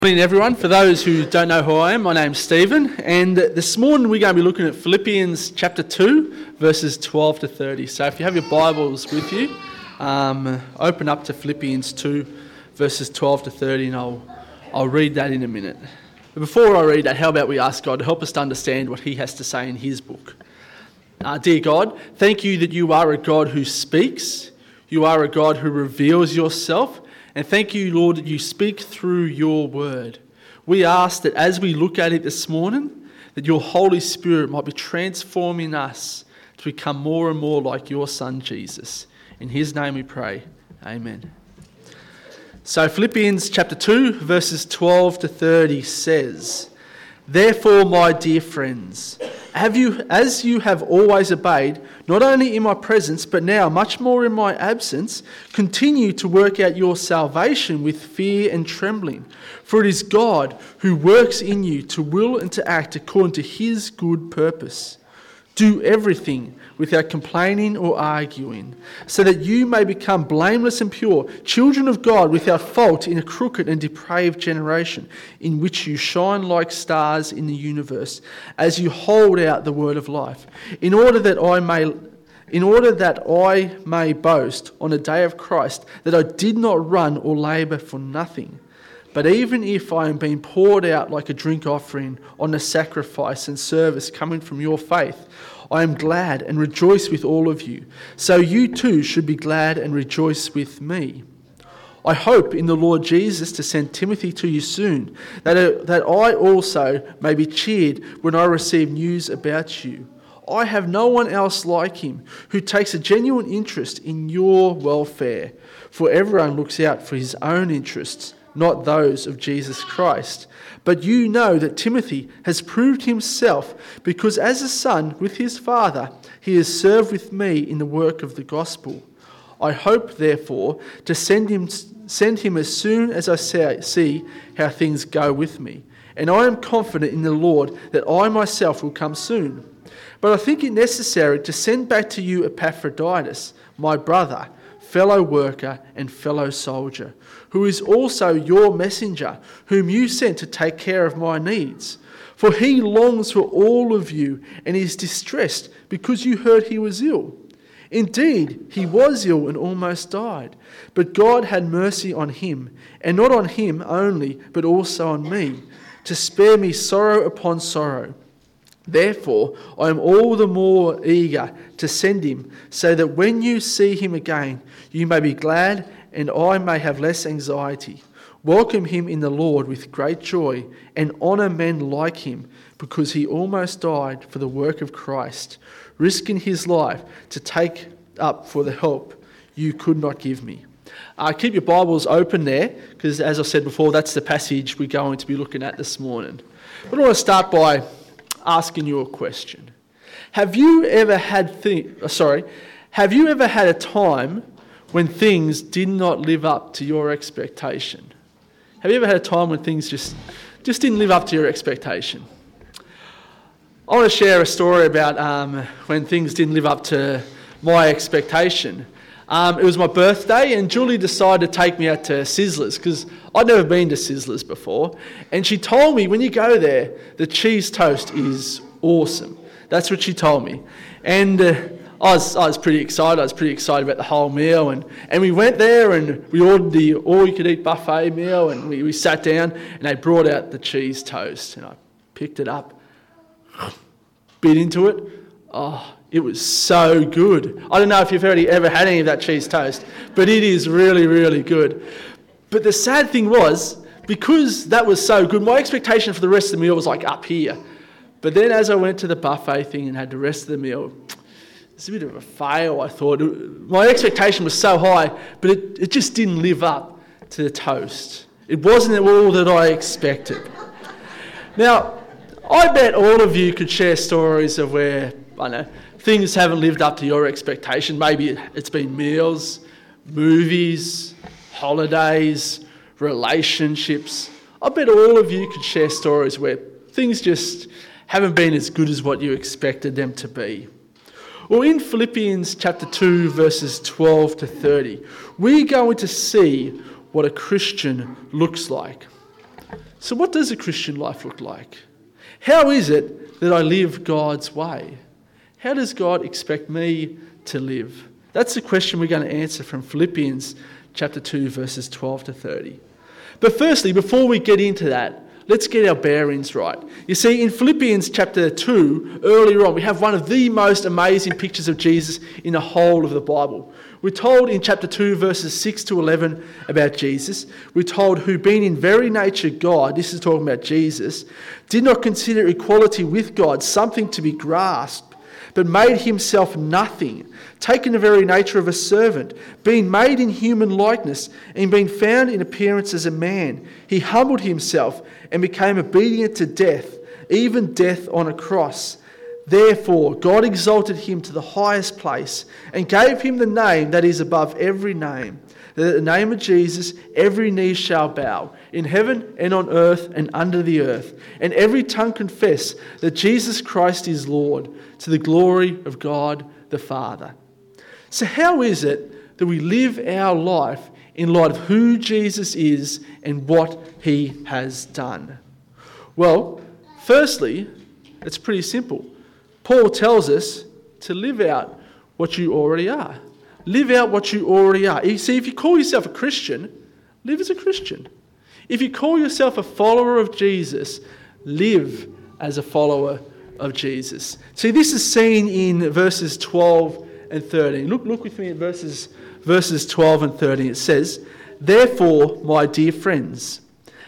Good morning, everyone. For those who don't know who I am, my name's Stephen, and this morning we're going to be looking at Philippians chapter 2, verses 12 to 30. So if you have your Bibles with you, open up to Philippians 2, verses 12 to 30, and I'll read that in a minute. But before I read that, how about we ask God to help us to understand what He has to say in His book. Dear God, thank you that you are a God who speaks, you are a God who reveals yourself, and thank you, Lord, that you speak through your word. We ask that as we look at it this morning, that your Holy Spirit might be transforming us to become more and more like your Son, Jesus. In his name we pray. Amen. So Philippians chapter 2, verses 12 to 30 says, "Therefore, my dear friends, as you have always obeyed, not only in my presence, but now much more in my absence, continue to work out your salvation with fear and trembling. For it is God who works in you to will and to act according to his good purpose. Do everything without complaining or arguing, so that you may become blameless and pure, children of God without fault in a crooked and depraved generation, in which you shine like stars in the universe, as you hold out the word of life, in order that I may boast on the day of Christ that I did not run or labour for nothing. But even if I am being poured out like a drink offering on the sacrifice and service coming from your faith, I am glad and rejoice with all of you. So you too should be glad and rejoice with me. I hope in the Lord Jesus to send Timothy to you soon, that I also may be cheered when I receive news about you. I have no one else like him who takes a genuine interest in your welfare, for everyone looks out for his own interests, not those of Jesus Christ. But you know that Timothy has proved himself, because as a son with his father, he has served with me in the work of the gospel. I hope, therefore, to send him as soon as I see how things go with me. And I am confident in the Lord that I myself will come soon. But I think it necessary to send back to you Epaphroditus, my brother, fellow worker and fellow soldier, who is also your messenger, whom you sent to take care of my needs. For he longs for all of you and is distressed because you heard he was ill. Indeed, he was ill and almost died. But God had mercy on him, and not on him only, but also on me, to spare me sorrow upon sorrow. Therefore, I am all the more eager to send him, so that when you see him again, you may be glad and I may have less anxiety. Welcome him in the Lord with great joy and honour men like him, because he almost died for the work of Christ, risking his life to take up for the help you could not give me." Keep your Bibles open there, because as I said before, that's the passage we're going to be looking at this morning. But I want to start by asking you a question. Have you ever had a time when things did not live up to your expectation? Have you ever had a time when things just didn't live up to your expectation? I want to share a story about when things didn't live up to my expectation. It was my birthday, and Julie decided to take me out to Sizzlers, because I'd never been to Sizzlers before. And she told me, when you go there, the cheese toast is awesome. That's what she told me. And I was pretty excited. I was pretty excited about the whole meal. And we went there and we ordered the all-you-can-eat buffet meal, and we sat down and they brought out the cheese toast. And I picked it up, bit into it. Oh, it was so good. I don't know if you've ever had any of that cheese toast, but it is really, really good. But the sad thing was, because that was so good, my expectation for the rest of the meal was like up here. But then as I went to the buffet thing and had the rest of the meal, it's a bit of a fail, I thought. My expectation was so high, but it just didn't live up to the toast. It wasn't all that I expected. Now, I bet all of you could share stories of where, I don't know, things haven't lived up to your expectation. Maybe it's been meals, movies, holidays, relationships. I bet all of you could share stories where things just haven't been as good as what you expected them to be. Well, in Philippians chapter 2, verses 12 to 30, we're going to see what a Christian looks like. So what does a Christian life look like? How is it that I live God's way? How does God expect me to live? That's the question we're going to answer from Philippians chapter 2, verses 12 to 30. But firstly, before we get into that, let's get our bearings right. You see, in Philippians chapter 2, earlier on, we have one of the most amazing pictures of Jesus in the whole of the Bible. We're told in chapter 2, verses 6 to 11 about Jesus. We're told, who being in very nature God, this is talking about Jesus, did not consider equality with God something to be grasped, but made himself nothing, taking the very nature of a servant, being made in human likeness, and being found in appearance as a man. He humbled himself and became obedient to death, even death on a cross. Therefore, God exalted him to the highest place and gave him the name that is above every name, that at the name of Jesus every knee shall bow, in heaven and on earth and under the earth, and every tongue confess that Jesus Christ is Lord, to the glory of God the Father. So how is it that we live our life in light of who Jesus is and what he has done? Well, firstly, it's pretty simple. Paul tells us to live out what you already are. Live out what you already are. You see, if you call yourself a Christian, live as a Christian. If you call yourself a follower of Jesus, live as a follower of Jesus. See, this is seen in verses 12 and 13. Look with me at verses 12 and 13. It says, "Therefore, my dear friends,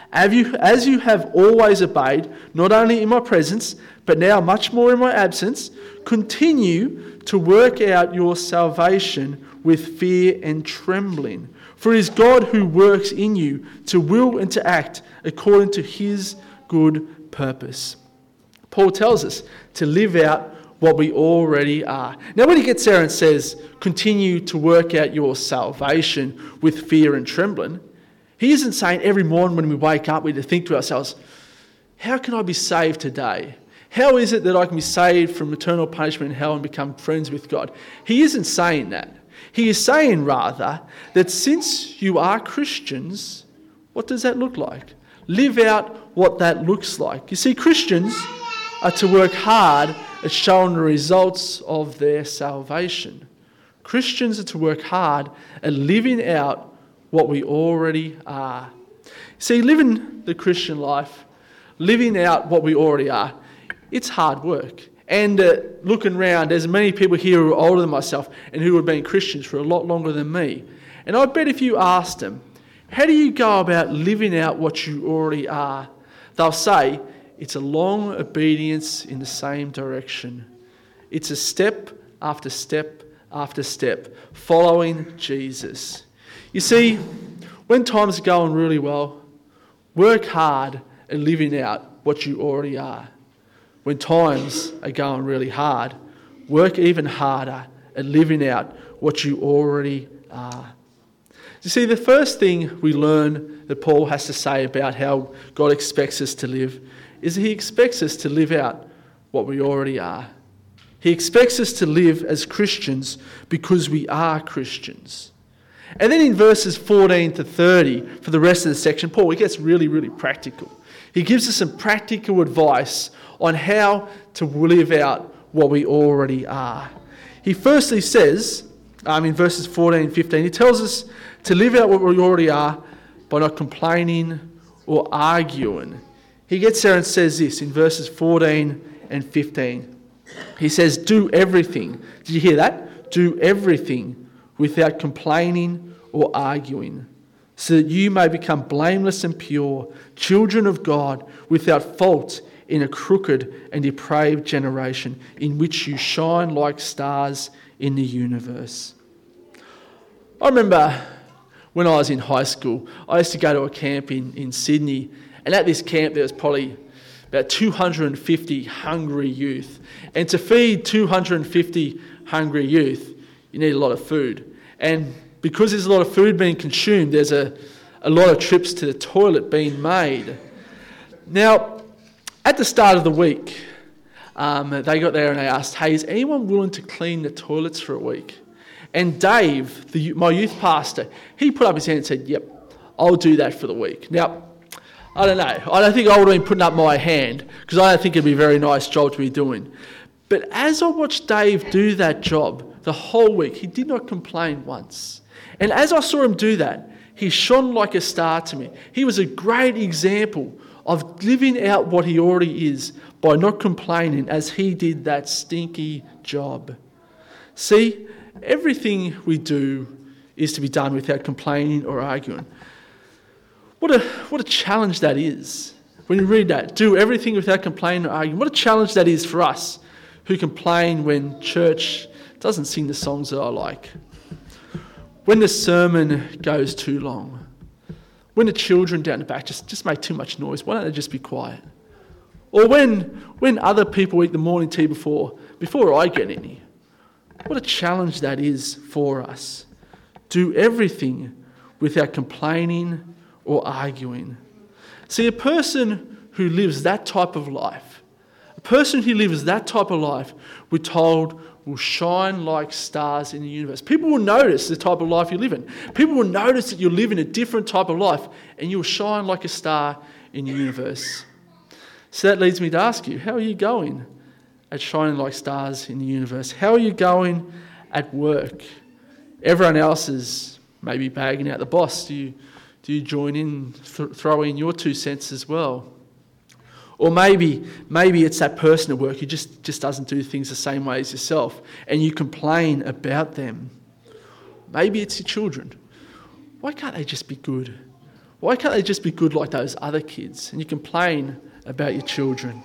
as you have always obeyed, not only in my presence, but now much more in my absence, continue to work out your salvation with fear and trembling. For it is God who works in you to will and to act according to his good purpose." Paul tells us to live out what we already are. Now, when he gets there and says, continue to work out your salvation with fear and trembling, he isn't saying every morning when we wake up we need to think to ourselves, how can I be saved today? How is it that I can be saved from eternal punishment in hell and become friends with God? He isn't saying that. He is saying rather that since you are Christians, what does that look like? Live out what that looks like. You see, Christians are to work hard at showing the results of their salvation. Christians are to work hard at living out what we already are. See, living the Christian life, living out what we already are, it's hard work. And looking around, there's many people here who are older than myself and who have been Christians for a lot longer than me. And I bet if you asked them, how do you go about living out what you already are? They'll say, it's a long obedience in the same direction. It's a step after step after step, following Jesus. You see, when times are going really well, work hard at living out what you already are. When times are going really hard, work even harder at living out what you already are. You see, the first thing we learn that Paul has to say about how God expects us to live is that he expects us to live out what we already are. He expects us to live as Christians because we are Christians. And then in verses 14 to 30, for the rest of the section, Paul, he gets really, really practical. He gives us some practical advice on how to live out what we already are. He firstly says, in verses 14 and 15, he tells us to live out what we already are by not complaining or arguing. He gets there and says this in verses 14 and 15. He says, do everything. Did you hear that? Do everything without complaining or arguing, so that you may become blameless and pure, children of God, without fault in a crooked and depraved generation, in which you shine like stars in the universe. I remember when I was in high school, I used to go to a camp in Sydney, and at this camp there was probably about 250 hungry youth. And to feed 250 hungry youth, you need a lot of food. And because there's a lot of food being consumed, there's a lot of trips to the toilet being made. Now, at the start of the week, they got there and they asked, hey, is anyone willing to clean the toilets for a week? And Dave, my youth pastor, he put up his hand and said, yep, I'll do that for the week. Now, I don't know. I don't think I would have been putting up my hand because I don't think it'd be a very nice job to be doing. But as I watched Dave do that job the whole week, he did not complain once. And as I saw him do that, he shone like a star to me. He was a great example of living out what he already is by not complaining as he did that stinky job. See, everything we do is to be done without complaining or arguing. What a challenge that is. When you read that, do everything without complaining or arguing. What a challenge that is for us who complain when church doesn't sing the songs that I like. When the sermon goes too long. When the children down the back just make too much noise. Why don't they just be quiet? Or when other people eat the morning tea before I get any. What a challenge that is for us. Do everything without complaining or arguing. See, a person who lives that type of life, we're told, will shine like stars in the universe. People will notice the type of life you live in. People will notice that you're living a different type of life and you'll shine like a star in the universe. So that leads me to ask you, how are you going at shining like stars in the universe? How are you going at work? Everyone else is maybe bagging out the boss. Do you join in, throw in your 2 cents as well? Or maybe it's that person at work who just doesn't do things the same way as yourself and you complain about them. Maybe it's your children. Why can't they just be good? Why can't they just be good like those other kids? And you complain about your children.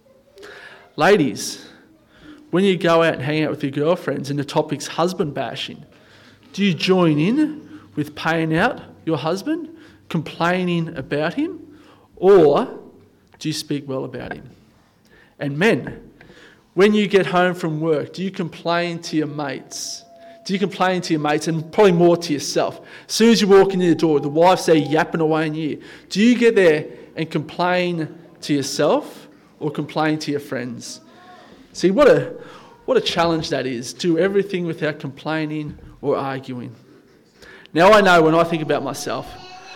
Ladies, when you go out and hang out with your girlfriends and the topic's husband bashing, do you join in with paying out your husband, complaining about him, or do you speak well about him? And men, when you get home from work, do you complain to your mates? Do you complain to your mates and probably more to yourself? As soon as you walk in the door, the wife's there yapping away in your ear. Do you get there and complain to yourself or complain to your friends? See, what a challenge that is. Do everything without complaining or arguing. Now I know when I think about myself,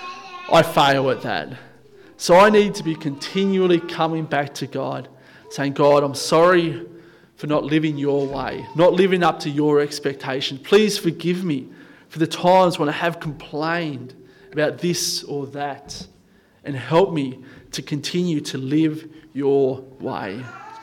I fail at that. So I need to be continually coming back to God, saying, God, I'm sorry for not living your way, not living up to your expectation. Please forgive me for the times when I have complained about this or that, and help me to continue to live your way.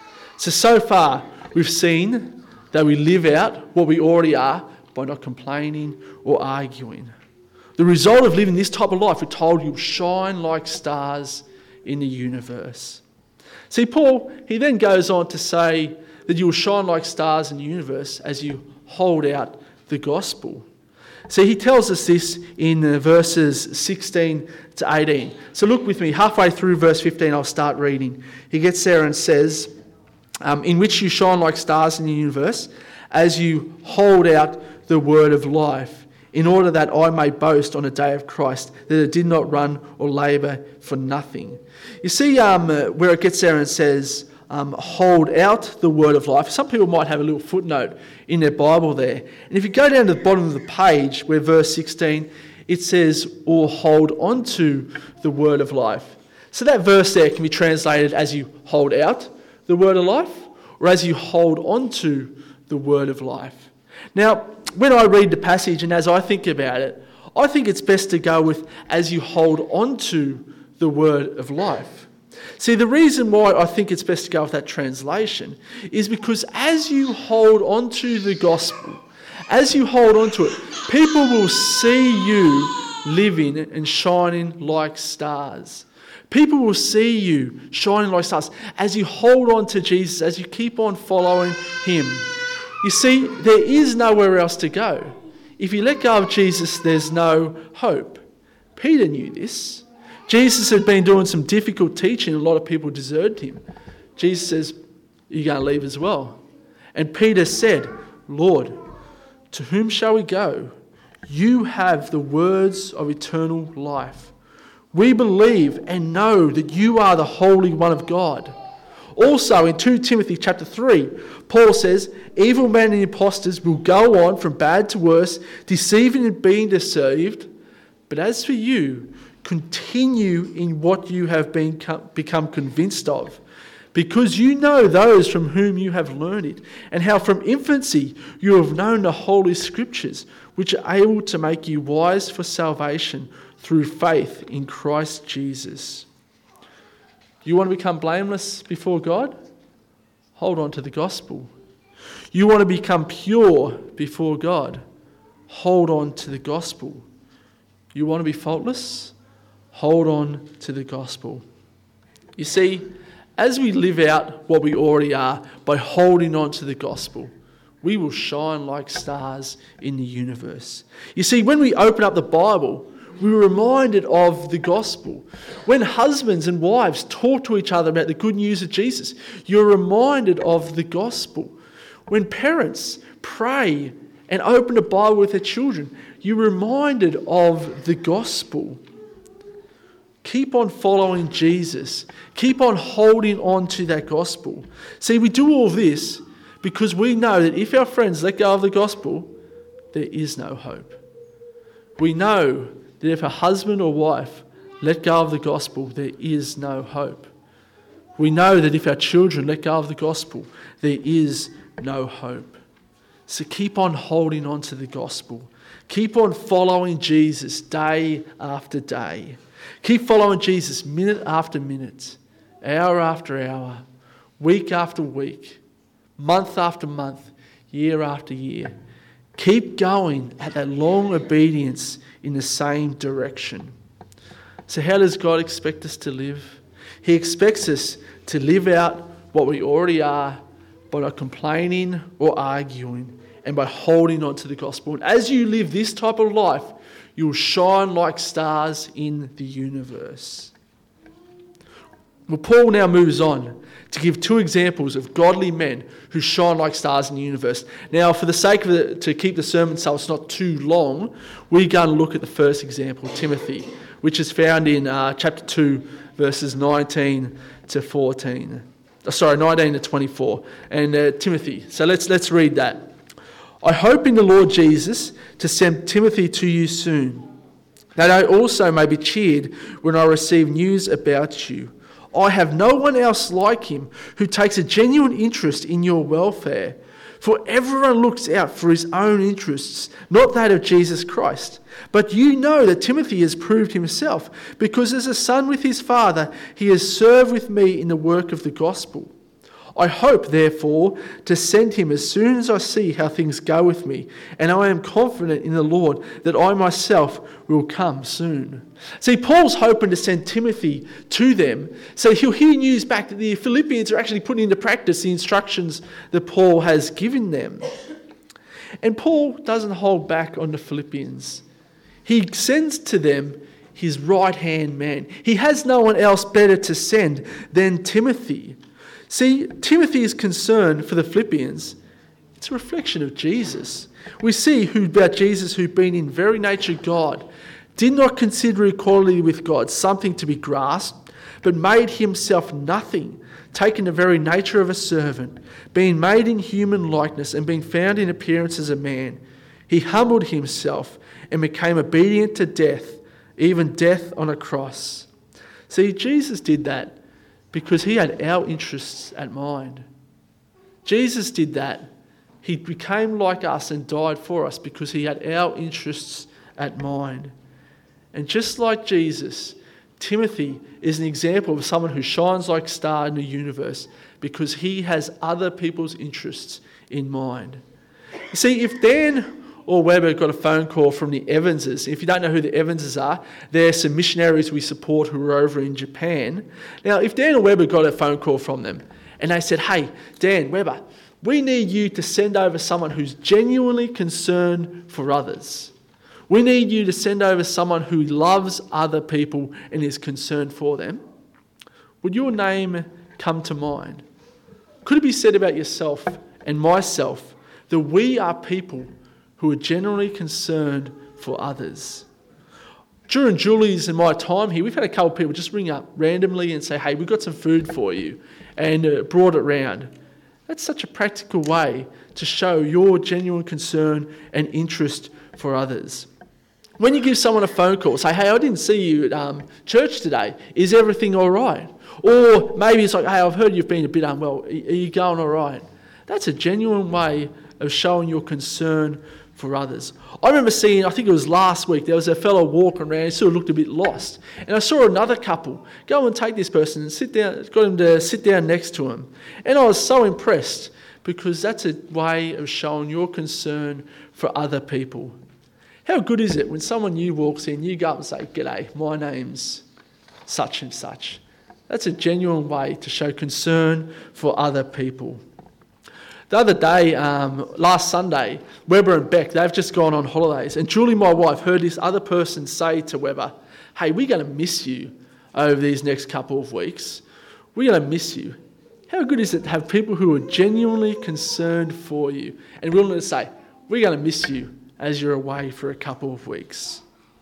So far, we've seen that we live out what we already are by not complaining or arguing. The result of living this type of life, we're told, you'll shine like stars in the universe. See, Paul, he then goes on to say that you'll shine like stars in the universe as you hold out the gospel. See, he tells us this in verses 16 to 18. So look with me, halfway through verse 15, I'll start reading. He gets there and says, in which you shine like stars in the universe as you hold out the word of life, in order that I may boast on the day of Christ, that I did not run or labour for nothing. You see where it gets there and says, hold out the word of life. Some people might have a little footnote in their Bible there. And if you go down to the bottom of the page, where verse 16, it says, or hold on to the word of life. So that verse there can be translated as you hold out the word of life, or as you hold on to the word of life. Now, when I read the passage and as I think about it, I think it's best to go with as you hold on to the word of life. See, the reason why I think it's best to go with that translation is because as you hold on to the gospel, as you hold on to it, people will see you living and shining like stars. People will see you shining like stars as you hold on to Jesus, as you keep on following him. You see, there is nowhere else to go. If you let go of Jesus, there's no hope. Peter knew this. Jesus had been doing some difficult teaching. A lot of people deserted him. Jesus says, you're going to leave as well. And Peter said, Lord, to whom shall we go? You have the words of eternal life. We believe and know that you are the Holy One of God. Also, in 2 Timothy chapter 3, Paul says, evil men and impostors will go on from bad to worse, deceiving and being deceived. But as for you, continue in what you have become convinced of, because you know those from whom you have learned it, and how from infancy you have known the Holy Scriptures, which are able to make you wise for salvation through faith in Christ Jesus. You want to become blameless before God? Hold on to the gospel. You want to become pure before God? Hold on to the gospel. You want to be faultless? Hold on to the gospel. You see, as we live out what we already are by holding on to the gospel, we will shine like stars in the universe. You see, when we open up the Bible, we're reminded of the gospel. When husbands and wives talk to each other about the good news of Jesus, you're reminded of the gospel. When parents pray and open the Bible with their children, you're reminded of the gospel. Keep on following Jesus. Keep on holding on to that gospel. See, we do all this because we know that if our friends let go of the gospel, there is no hope. We know that if a husband or wife let go of the gospel, there is no hope. We know that if our children let go of the gospel, there is no hope. So keep on holding on to the gospel. Keep on following Jesus day after day. Keep following Jesus minute after minute, hour after hour, week after week, month after month, year after year. Keep going at that long obedience in the same direction. So how does God expect us to live? He expects us to live out what we already are by not complaining or arguing and by holding on to the gospel. And as you live this type of life, you will shine like stars in the universe. Well, Paul now moves on to give two examples of godly men who shine like stars in the universe. Now, for the sake of it, to keep the sermon so it's not too long, we're going to look at the first example, Timothy, which is found in chapter 2, verses 19 to 14. 19 to 24. And Timothy. So let's read that. I hope in the Lord Jesus to send Timothy to you soon, that I also may be cheered when I receive news about you. I have no one else like him who takes a genuine interest in your welfare. For everyone looks out for his own interests, not that of Jesus Christ. But you know that Timothy has proved himself, because as a son with his father, he has served with me in the work of the gospel. I hope, therefore, to send him as soon as I see how things go with me, and I am confident in the Lord that I myself will come soon. See, Paul's hoping to send Timothy to them, so he'll hear news back that the Philippians are actually putting into practice the instructions that Paul has given them. And Paul doesn't hold back on the Philippians. He sends to them his right-hand man. He has no one else better to send than Timothy. See, Timothy's concern for the Philippians, it's a reflection of Jesus. We see about Jesus, who being in very nature God, did not consider equality with God something to be grasped, but made himself nothing, taking the very nature of a servant, being made in human likeness and being found in appearance as a man. He humbled himself and became obedient to death, even death on a cross. See, Jesus did that because he had our interests at mind. Jesus did that. He became like us and died for us because he had our interests at mind. And just like Jesus, Timothy is an example of someone who shines like a star in the universe because he has other people's interests in mind. You see, if Dan or Weber got a phone call from the Evanses. If you don't know who the Evanses are, they're some missionaries we support who are over in Japan. Now, if Dan or Weber got a phone call from them and they said, hey, Dan, Weber, we need you to send over someone who's genuinely concerned for others. We need you to send over someone who loves other people and is concerned for them. Would your name come to mind? Could it be said about yourself and myself that we are people who are generally concerned for others? During Julie's and my time here, we've had a couple of people just ring up randomly and say, hey, we've got some food for you, and brought it round. That's such a practical way to show your genuine concern and interest for others. When you give someone a phone call, say, hey, I didn't see you at church today. Is everything all right? Or maybe it's like, hey, I've heard you've been a bit unwell. Are you going all right? That's a genuine way of showing your concern for others. I remember seeing, I think it was last week, there was a fellow walking around, he sort of looked a bit lost. And I saw another couple go and take this person and sit down, got him to sit down next to him. And I was so impressed because that's a way of showing your concern for other people. How good is it when someone new walks in, you go up and say, g'day, my name's such and such. That's a genuine way to show concern for other people. The other day, last Sunday, Weber and Beck, they've just gone on holidays. And Julie, my wife, heard this other person say to Weber, hey, we're going to miss you over these next couple of weeks. We're going to miss you. How good is it to have people who are genuinely concerned for you and willing to say, we're going to miss you as you're away for a couple of weeks.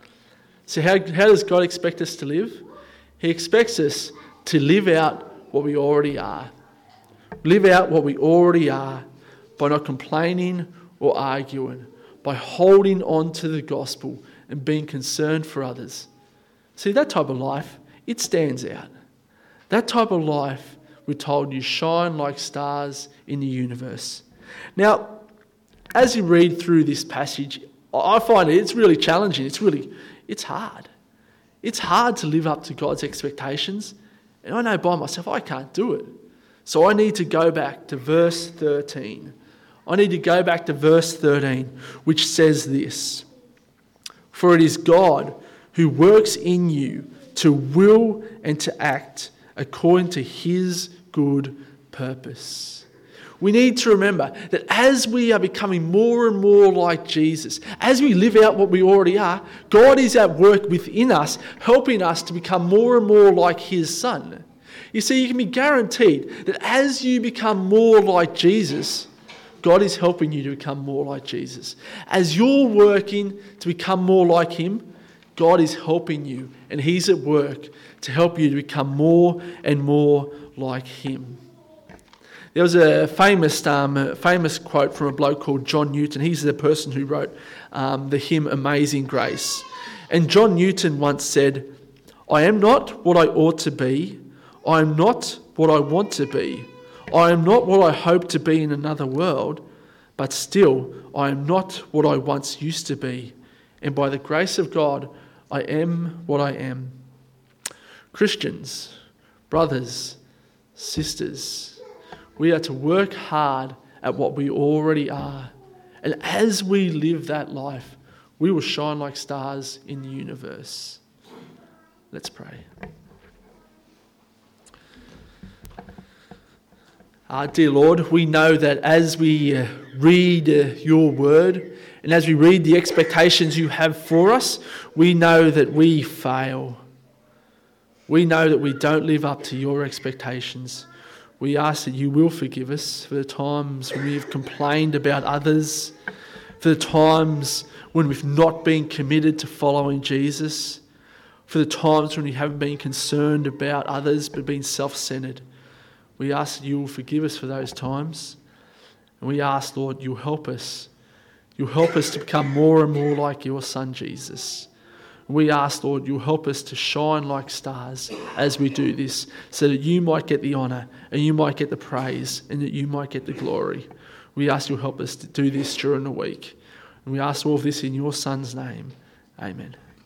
So how does God expect us to live? He expects us to live out what we already are. Live out what we already are by not complaining or arguing, by holding on to the gospel and being concerned for others. See, that type of life, it stands out. That type of life, we're told, you shine like stars in the universe. Now, as you read through this passage, I find it's really challenging. It's hard. It's hard to live up to God's expectations. And I know by myself, I can't do it. So I need to go back to verse 13. I need to go back to verse 13, which says this: For it is God who works in you to will and to act according to his good purpose. We need to remember that as we are becoming more and more like Jesus, as we live out what we already are, God is at work within us, helping us to become more and more like his Son. You see, you can be guaranteed that as you become more like Jesus, God is helping you to become more like Jesus. As you're working to become more like him, God is helping you, and he's at work to help you to become more and more like him. There was a famous quote from a bloke called John Newton. He's the person who wrote the hymn Amazing Grace. And John Newton once said, I am not what I ought to be. I am not what I want to be. I am not what I hope to be in another world, but still I am not what I once used to be. And by the grace of God, I am what I am. Christians, brothers, sisters, we are to work hard at what we already are. And as we live that life, we will shine like stars in the universe. Let's pray. Dear Lord, we know that as we read your word and as we read the expectations you have for us, we know that we fail. We know that we don't live up to your expectations. We ask that you will forgive us for the times when we have complained about others, for the times when we've not been committed to following Jesus, for the times when we haven't been concerned about others but been self-centered. We ask that you will forgive us for those times. And we ask, Lord, you'll help us. You'll help us to become more and more like your Son, Jesus. We ask, Lord, you'll help us to shine like stars as we do this, so that you might get the honour and you might get the praise and that you might get the glory. We ask you'll help us to do this during the week. And we ask all of this in your Son's name. Amen.